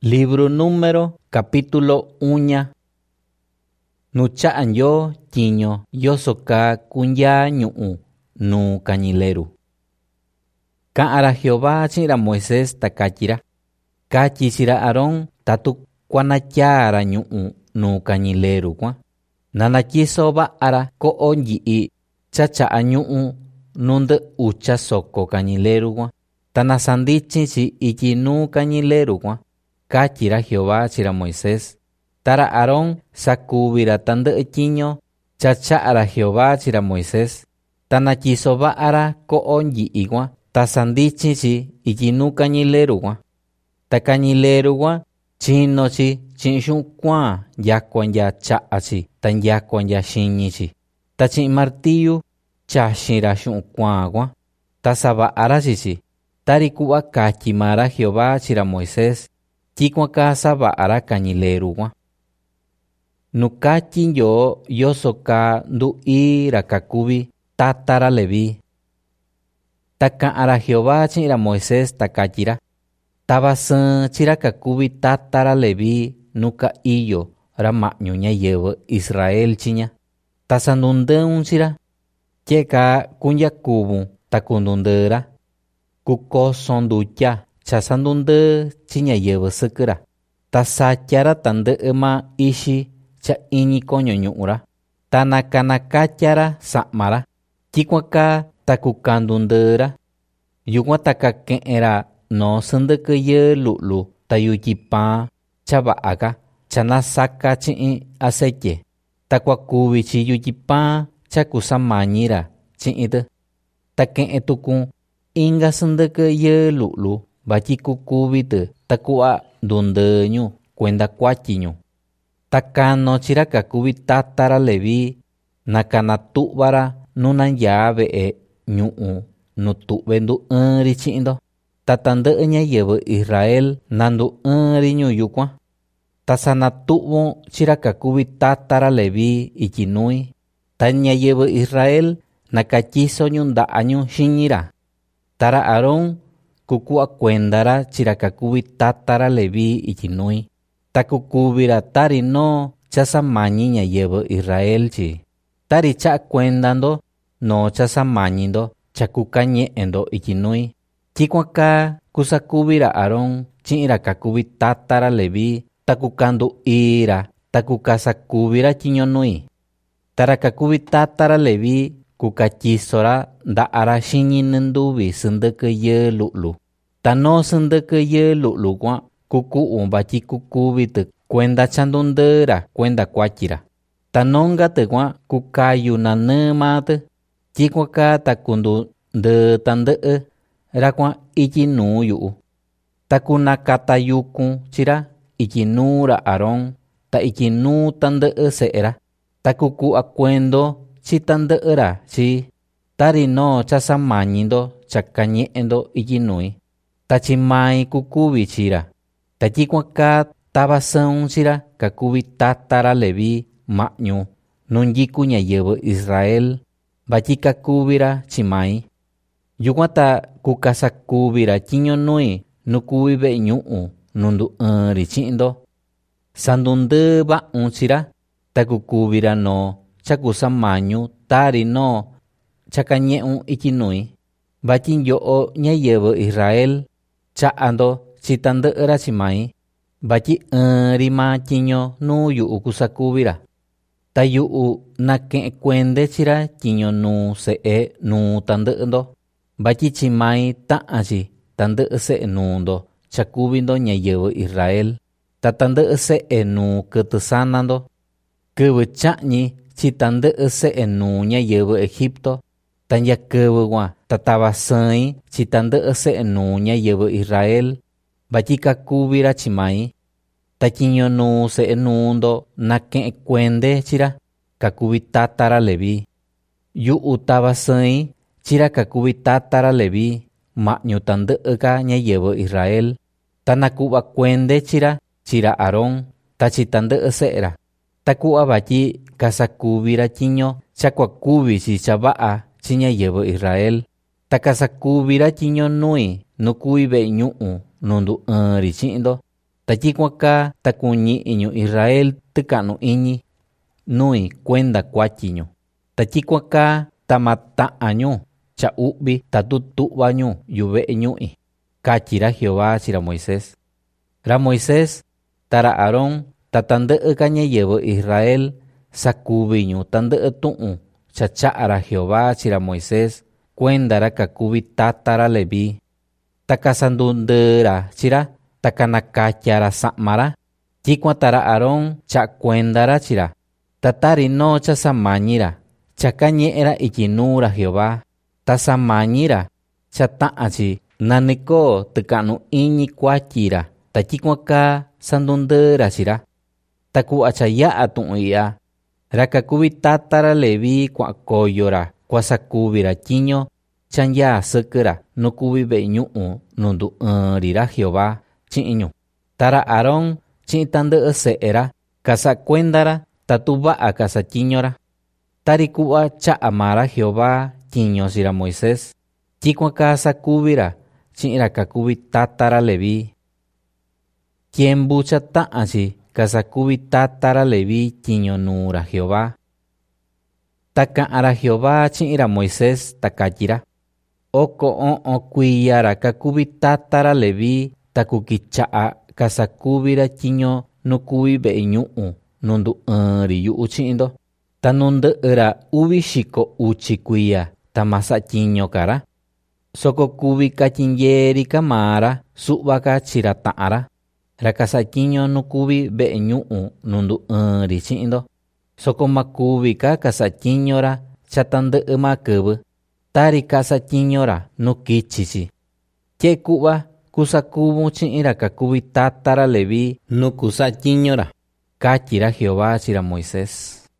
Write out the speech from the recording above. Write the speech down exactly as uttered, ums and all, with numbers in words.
Libro número capítulo uña. Nucha'an yo tiño yo soka kunya ñu'u nu kañileru. Ka'ara Jehová chira Moisés takachira. Kachisira Aarón tatu kuanachara ñu'u nu kañileru kwa. Nanachiso ba'ara ko'o nyi'i chacha'a ñu'u nunde ucha soko kañileru kwa. Tanasandichin si iki nu kañileru kwa. Kachira Jehová chira Moisés. Tara Aarón sakubira tande chiño chacha'ara Jehová chira Moisés. Tanachiso ba'ara ko'o nyi'i kwa. Tasandichin si iki nu kañileru kwa. Ta kañileru kwa chino chi chinxun kwa yakwan ya cha'a chi tan yakwan ya xiñi chi. Ta chin martillu chaxira xun kwa kwa. Ta saba'ara chi chi. Tari ku'a kachimara Jehová chira Moisés. Chikwa ka saba'ara kañileru kwa. Nukachin yo yosoka ndu'ira kakubi tatara Leví. Taka'ara Jehová chira Moisés takachira. Tabasan chira kakubi tatara Leví nuka iyo rama'ñu ñayɨvɨ Israel chiña. Tasandundɨun chira. Cheka kunya kubu takundundɨra. Kukoson ndutya chasandundɨ chi ñayɨvɨ sɨkɨra. Tasachara tandɨ'ɨ ma ixi cha iñi koño ñu'ura. Tanakanakachara sa'mara. Chikwan ka takukandundɨra. Yukuan takake'era no sɨndɨkɨ yɨɨ lu'lu tayutyipaa cha va'aka chanasaka chi'in aceite. Takuakuvi chi yutyipaa cha kusamañira chi'intɨ. Take'e tuku inga sɨndɨkɨ yɨɨ lu'lu vatyi kukuvitɨ taku'a ndundɨñu kuenda kuatyiñu. Takano chira kakuvi tatara Leví nakanatu'vara nunanyaa ve'e ñu'u nu tu've ndu ɨɨnri chi'indo. Ta tandɨ'ɨ ñayɨvɨ Israel nandu ɨɨnri ñuu yukuan. Ta sanatu'von chira kakuvi tatara Leví ityi nui. Ta ñayɨvɨ Israel nakatyisoñu nda'añu xiñira. Tara Aarón kuku'a kuendara chira kakuvi tatara Leví ityi nui. Ta kukuvira tari no chasamañi ñayɨvɨ Israel chi. Tari cha'a kuendando no chasamañindo chakukañe'endo ityi nui. Chikwan ka kusakuvira Aarón chi'ira kakuvi tatara Leví takukandu'ira takukasakuvira tyiño nui. Tara kakuvi tatara Leví kukatyisora nda'ara xiñi nɨnduvi sɨndɨkɨ yɨɨ lu'lu. Ta no sɨndɨkɨ yɨɨ lu'lu kuan kuku'u vatyi kukuvitɨ kuenda chandundɨra kuenda kuatyira. Ta nongatɨ kuan kukayu nanɨɨ maatɨ. Chikwan ka takundundɨ tandɨ'ɨ ra kuan ityi nuu yu'u. Takunakatayukun chira ityi nuura Aarón ta ityi nuu tandɨ'ɨ se'era. Takuku'a kuendo chi tandɨ'ɨra chi. Tari no chasamañindo chakañe'endo ityi nui. Ta chi mai kukuvi chira. Ta chikwan ka tavasɨun chira kakuvi tatara Leví ma'ñu nu nyiku ñayɨvɨ Israel vatyi kakuvira chi mai. Yukuan ta kukasakuvira tyiño nui nu kuvi ve'e ñu'u nu ndu ɨɨnri chi'indo. Sandundɨɨ va'un chira. Ta kukuvira no chakusamañu tari no chakañe'un ityi nui. Vatyi nyo'o ñayɨvɨ Israel cha'ando chi tandɨ'ɨra chi mai. Vatyi ɨɨnri maa tyiño nuu yu'u kusakuvira. Ta yu'u nake'e kuende chira tyiño nuu se'e nuu tandɨ'ɨndo. Vatyi chi mai ta'an chi tandɨ'ɨ se'e nuundo chakuvindo ñayɨvɨ Israel. Ta tandɨ'ɨ se'e nuu kɨtɨ sanando. Kɨvɨ cha'ñi chi tandɨ'ɨ se'e nuu ñayɨvɨ Egipto. Ta nya kɨvɨ kuan ta tavasɨɨn chi tandɨ'ɨ se'e nuu ñayɨvɨ Israel vatyi kakuvira chi mai. Ta tyiño nuu se'e nuundo nake'e kuende chira kakuvi tatara Leví. Yu'u tavasɨɨn chira kakuvi tatara Leví ma'ñu tandɨ'ɨ ka ñayɨvɨ Israel. Ta naku'va kuende chira chira Aarón ta chi tandɨ'ɨ se'era. Taku'a vatyi kasakuvira tyiño chakuakuvi chi cha va'a chi ñayɨvɨ Israel. Ta kasakuvira tyiño nui nu kuvi ve'e ñu'u nu ndu ɨɨnri chi'indo. Ta tyikuan kaa ta kuñi'i ñu Israel tɨka'nu iñi nui kuenda kuatyi-ñu. Ta tyikuan kaa ta ma ta'an-ñu cha u'vi ta tutu'va-ñu yuve'e ñu'i, katyi ra Jehová chi ra Moisés. Ra Moisés ta ra Aarón ta tandɨ'ɨ ka ñáyɨvɨ Israel sakuvi-ñu tandɨ'ɨ tu'un cha cha'a ra Jehová chi ra Moisés kuenda ra kakuvi tata ra Leví. Ta kasandundɨɨ ra chi ra ta kanakatya ra sa'ma ra. Tyikuan ta ra Aarón cha'a kuenda ra chi ra, ta tari noo cha samañi ra cha kañe'e ra ityi nuu ra Jehová, ta samañi ra cha ta'an chi nani koo tɨka'nu iñi kuatyi ra, ta tyikuan kaa sandundɨɨ ra chi ra. Ta ku'va cha ya'a tu'un i'ya, ra kakuvi tata ra Leví kua'an koyo ra kuasakuvi ra tyiño cha nyaa sɨkɨ ra nu kuvi ve'e ñu'u nu ndu ɨɨn ri ra Jehová chi'in ñu. Ta ra Aarón chi'in tandɨ'ɨ se'e ra kasa'a kuenda ra tatu va'a kasatyiño ra. Tari ku'va cha'a maa ra Jehová tyiño chi ra Moisés, tyikuan kaa sakuvi ra chi'in ra kakuvi tata ra Leví. Tyembu cha ta'an chi kasakuvi tata ra Leví tyiño nuu ra Jehová. Ta ka'an ra Jehová chi'in ra Moisés ta katyi ra: Oko o'on kuiya ra kakuvi tata ra Leví ta kukicha'a kasakuvi ra tyiño nu kuvi ve'e ñu'u nu ndu ɨɨn ri yu'u chi'in ndo. Ta nu ndɨ'ɨ ra uvi xiko uchi kuiya ta ma satyiño ka ra. Soko kuvi katyindyee ri ka maa ra su'va ka chi ra ta'an ra, ra kasatyiño nu kuvi ve'e ñu'u nu ndu ɨɨn ri chi'in ndo. Soko ma kuvi ka kasatyiño ra cha tandɨ'ɨ maa kɨvɨ, tari kasatyiño ra nu kichi chi. Tye'e ku'va kusakuvun chi'in ra kakuvi tata ra Leví nu kusatyiño ra, katyi ra Jehová chi ra Moisés.